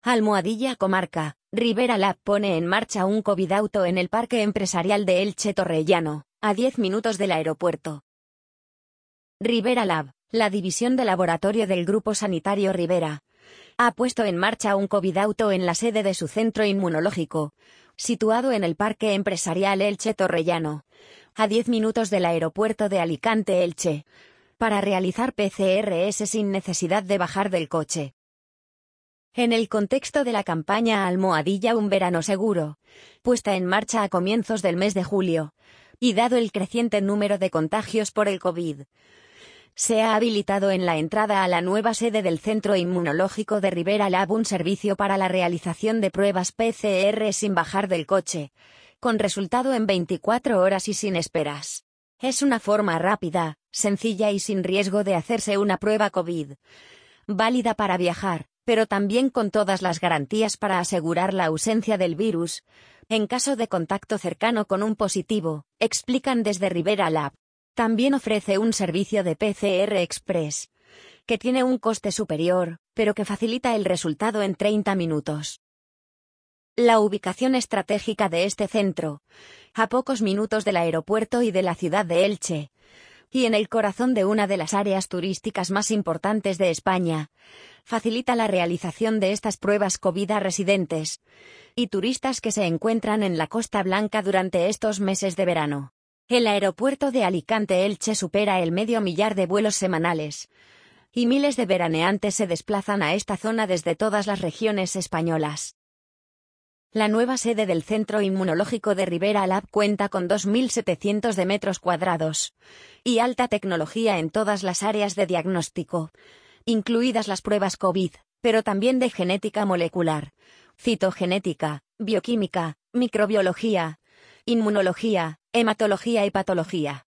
Almohadilla Comarca, Ribera Lab pone en marcha un COVID Auto en el Parque Empresarial de Elche Torrellano, a 10 minutos del aeropuerto. Ribera Lab, la división de laboratorio del Grupo Sanitario Ribera, ha puesto en marcha un COVID Auto en la sede de su centro inmunológico, situado en el Parque Empresarial Elche Torrellano, a 10 minutos del aeropuerto de Alicante Elche, para realizar PCRs sin necesidad de bajar del coche. En el contexto de la campaña Almohadilla un verano seguro, puesta en marcha a comienzos del mes de julio, y dado el creciente número de contagios por el COVID, se ha habilitado en la entrada a la nueva sede del Centro Inmunológico de Ribera Lab un servicio para la realización de pruebas PCR sin bajar del coche, con resultado en 24 horas y sin esperas. Es una forma rápida, sencilla y sin riesgo de hacerse una prueba COVID, válida para viajar, pero también con todas las garantías para asegurar la ausencia del virus, en caso de contacto cercano con un positivo, explican desde Ribera Lab. También ofrece un servicio de PCR Express, que tiene un coste superior, pero que facilita el resultado en 30 minutos. La ubicación estratégica de este centro, a pocos minutos del aeropuerto y de la ciudad de Elche, y en el corazón de una de las áreas turísticas más importantes de España, facilita la realización de estas pruebas COVID a residentes y turistas que se encuentran en la Costa Blanca durante estos meses de verano. El aeropuerto de Alicante Elche supera el 500.000 de vuelos semanales, y miles de veraneantes se desplazan a esta zona desde todas las regiones españolas. La nueva sede del Centro Inmunológico de Ribera Lab cuenta con 2.700 de metros cuadrados y alta tecnología en todas las áreas de diagnóstico, incluidas las pruebas COVID, pero también de genética molecular, citogenética, bioquímica, microbiología, inmunología, hematología y patología.